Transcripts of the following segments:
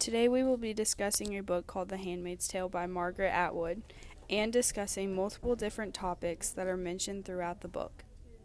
Today we will be discussing a book called The Handmaid's Tale by Margaret Atwood and discussing multiple different topics that are mentioned throughout the book.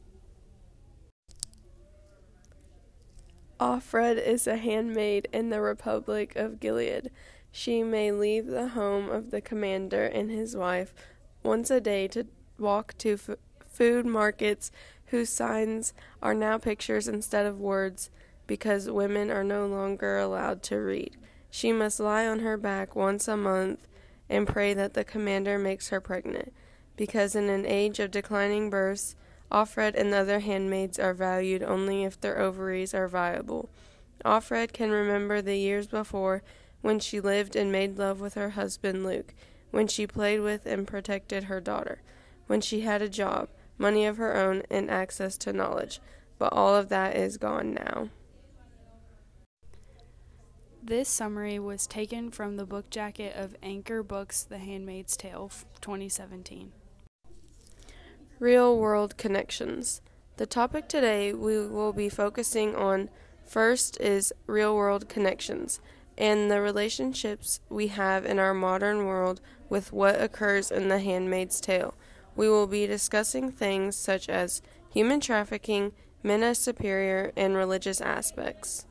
Offred is a handmaid in the Republic of Gilead. She may leave the home of the commander and his wife once a day to walk to food markets whose signs are now pictures instead of words because women are no longer allowed to read. She must lie on her back once a month and pray that the commander makes her pregnant, because in an age of declining births, Offred and the other handmaids are valued only if their ovaries are viable. Offred can remember the years before when she lived and made love with her husband Luke, when she played with and protected her daughter, when she had a job, money of her own, and access to knowledge. But all of that is gone now. This summary was taken from the book jacket of Anchor Books' The Handmaid's Tale, 2017. Real-world connections. The topic today we will be focusing on first is real-world connections and the relationships we have in our modern world with what occurs in The Handmaid's Tale. We will be discussing things such as human trafficking, men as superior, and religious aspects.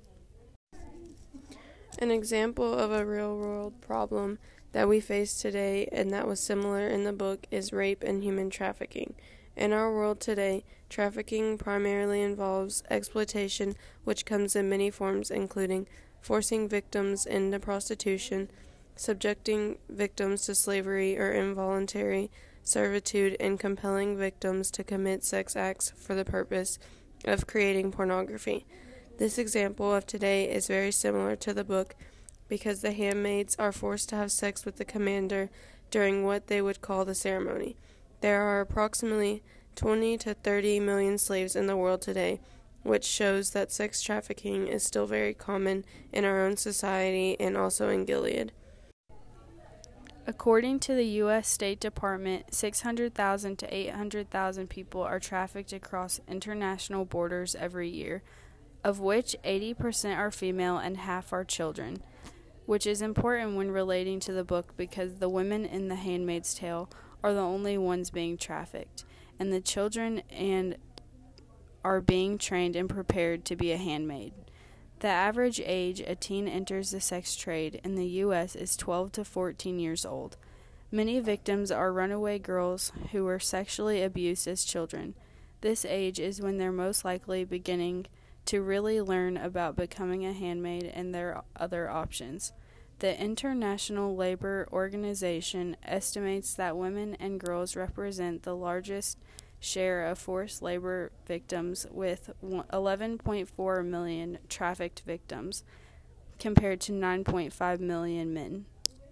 An example of a real-world problem that we face today and that was similar in the book is rape and human trafficking. In our world today, trafficking primarily involves exploitation, which comes in many forms including forcing victims into prostitution, subjecting victims to slavery or involuntary servitude, and compelling victims to commit sex acts for the purpose of creating pornography. This example of today is very similar to the book because the handmaids are forced to have sex with the commander during what they would call the ceremony. There are approximately 20 to 30 million slaves in the world today, which shows that sex trafficking is still very common in our own society and also in Gilead. According to the U.S. State Department, 600,000 to 800,000 people are trafficked across international borders every year, of which 80% are female and half are children, which is important when relating to the book because the women in The Handmaid's Tale are the only ones being trafficked, and the children are being trained and prepared to be a handmaid. The average age a teen enters the sex trade in the U.S. is 12 to 14 years old. Many victims are runaway girls who were sexually abused as children. This age is when they're most likely beginning to really learn about becoming a handmaid and their other options. The International Labor Organization estimates that women and girls represent the largest share of forced labor victims with 11.4 million trafficked victims compared to 9.5 million men.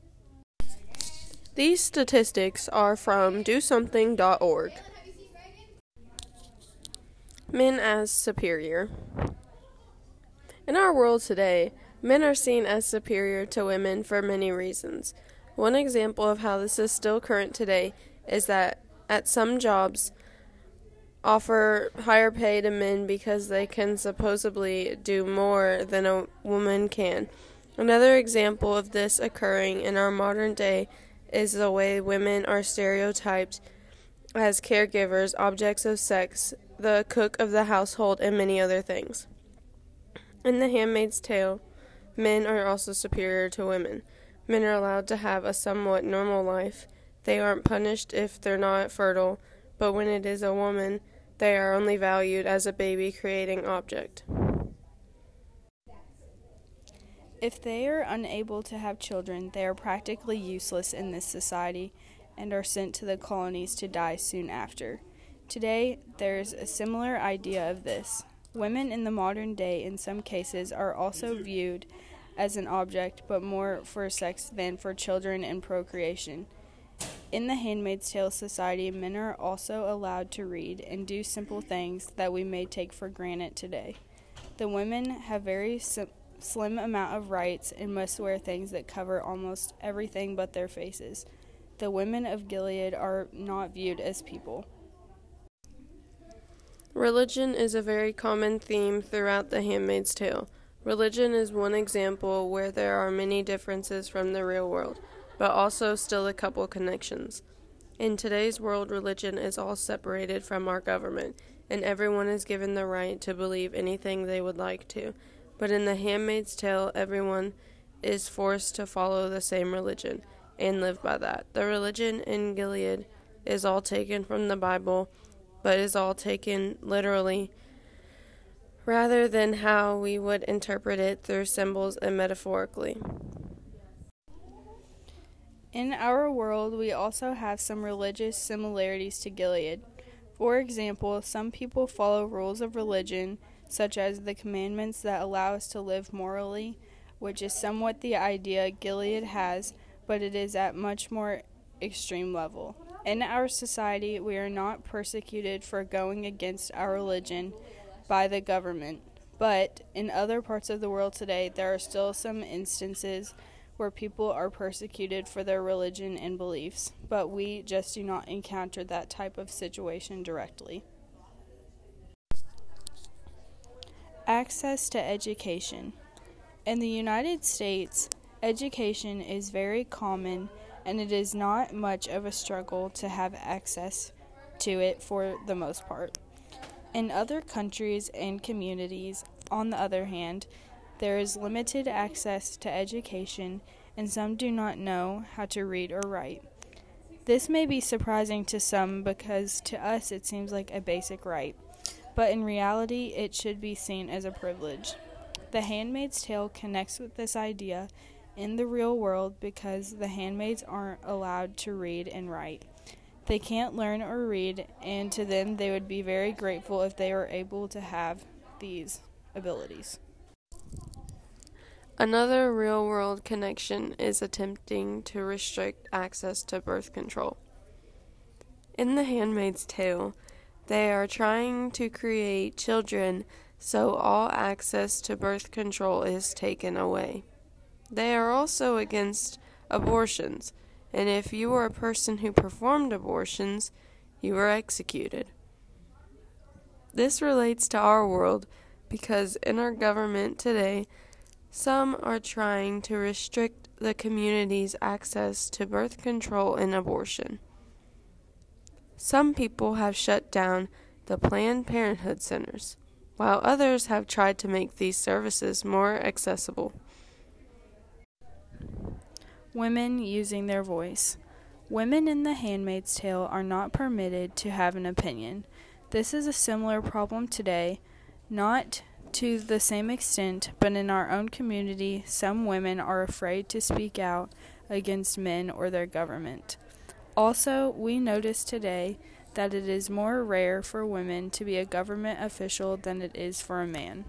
These statistics are from DoSomething.org. Men as superior. In our world today, men are seen as superior to women for many reasons. One example of how this is still current today is that at some jobs offer higher pay to men because they can supposedly do more than a woman can. Another example of this occurring in our modern day is the way women are stereotyped as caregivers, objects of sex, the cook of the household, and many other things. In The Handmaid's Tale, men are also superior to women. Men are allowed to have a somewhat normal life. They aren't punished if they're not fertile, but when it is a woman, they are only valued as a baby-creating object. If they are unable to have children, they are practically useless in this society and are sent to the colonies to die soon after. Today, there is a similar idea of this. Women in the modern day, in some cases, are also viewed as an object, but more for sex than for children and procreation. In the Handmaid's Tale society, men are also allowed to read and do simple things that we may take for granted today. The women have very slim amount of rights and must wear things that cover almost everything but their faces. The women of Gilead are not viewed as people. Religion is a very common theme throughout The Handmaid's Tale. Religion is one example where there are many differences from the real world, but also still a couple connections. In today's world, religion is all separated from our government, and everyone is given the right to believe anything they would like to. But in The Handmaid's Tale, everyone is forced to follow the same religion and live by that. The religion in Gilead is all taken from the Bible, but is all taken literally, rather than how we would interpret it through symbols and metaphorically. In our world, we also have some religious similarities to Gilead. For example, some people follow rules of religion, such as the commandments that allow us to live morally, which is somewhat the idea Gilead has, but it is at much more extreme level. In our society, we are not persecuted for going against our religion by the government, but in other parts of the world today, there are still some instances where people are persecuted for their religion and beliefs, but we just do not encounter that type of situation directly. Access to education. In the United States, education is very common, and it is not much of a struggle to have access to it for the most part. In other countries and communities, on the other hand, there is limited access to education, and some do not know how to read or write. This may be surprising to some because to us it seems like a basic right, but in reality it should be seen as a privilege. The Handmaid's Tale connects with this idea in the real world because the handmaids aren't allowed to read and write. They can't learn or read, and to them they would be very grateful if they were able to have these abilities. Another real-world connection is attempting to restrict access to birth control. In The Handmaid's Tale, they are trying to create children so all access to birth control is taken away. They are also against abortions, and if you were a person who performed abortions, you were executed. This relates to our world because in our government today, some are trying to restrict the community's access to birth control and abortion. Some people have shut down the Planned Parenthood centers, while others have tried to make these services more accessible. Women using their voice. Women in The Handmaid's Tale are not permitted to have an opinion. This is a similar problem today, not to the same extent, but in our own community, some women are afraid to speak out against men or their government. Also, we notice today that it is more rare for women to be a government official than it is for a man.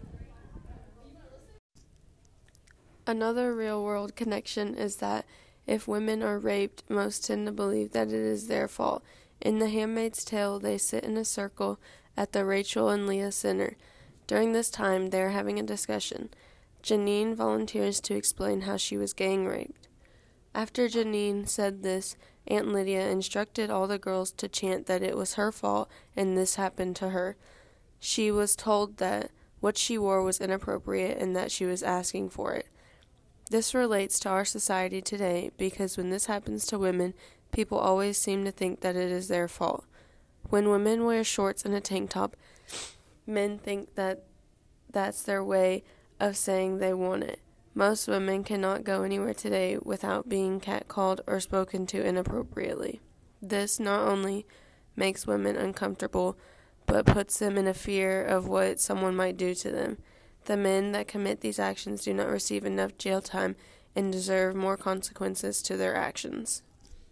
Another real-world connection is that if women are raped, most tend to believe that it is their fault. In The Handmaid's Tale, they sit in a circle at the Rachel and Leah Center. During this time, they are having a discussion. Janine volunteers to explain how she was gang raped. After Janine said this, Aunt Lydia instructed all the girls to chant that it was her fault and this happened to her. She was told that what she wore was inappropriate and that she was asking for it. This relates to our society today because when this happens to women, people always seem to think that it is their fault. When women wear shorts and a tank top, men think that that's their way of saying they want it. Most women cannot go anywhere today without being catcalled or spoken to inappropriately. This not only makes women uncomfortable, but puts them in a fear of what someone might do to them. The men that commit these actions do not receive enough jail time and deserve more consequences to their actions.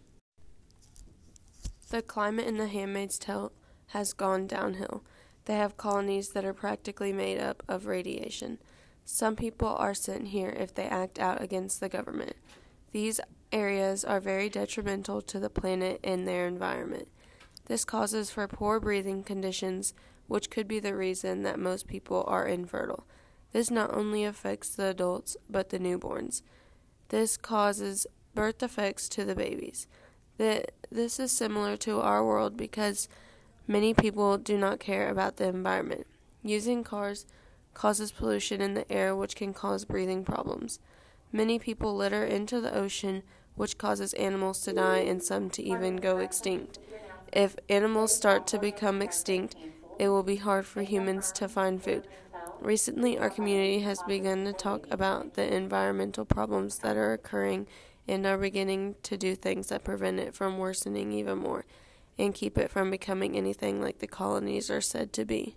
The climate in The Handmaid's Tale has gone downhill. They have colonies that are practically made up of radiation. Some people are sent here if they act out against the government. These areas are very detrimental to the planet and their environment. This causes for poor breathing conditions, which could be the reason that most people are infertile. This not only affects the adults, but the newborns. This causes birth defects to the babies. This is similar to our world because many people do not care about the environment. Using cars causes pollution in the air, which can cause breathing problems. Many people litter into the ocean, which causes animals to die and some to even go extinct. If animals start to become extinct, it will be hard for humans to find food. Recently, our community has begun to talk about the environmental problems that are occurring and are beginning to do things that prevent it from worsening even more and keep it from becoming anything like the colonies are said to be.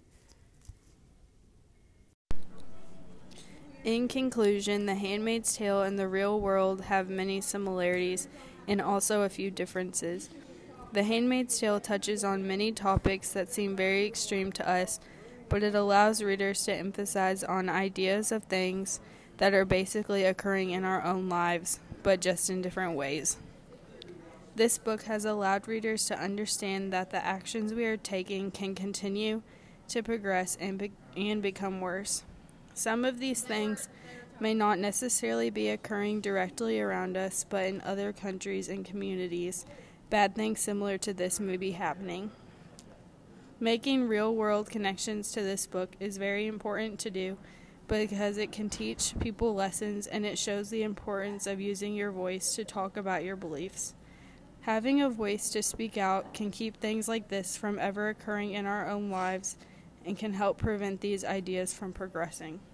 In conclusion, The Handmaid's Tale and the real world have many similarities and also a few differences. The Handmaid's Tale touches on many topics that seem very extreme to us, but it allows readers to emphasize on ideas of things that are basically occurring in our own lives, but just in different ways. This book has allowed readers to understand that the actions we are taking can continue to progress and become worse. Some of these things may not necessarily be occurring directly around us, but in other countries and communities, bad things similar to this may be happening. Making real-world connections to this book is very important to do because it can teach people lessons and it shows the importance of using your voice to talk about your beliefs. Having a voice to speak out can keep things like this from ever occurring in our own lives and can help prevent these ideas from progressing.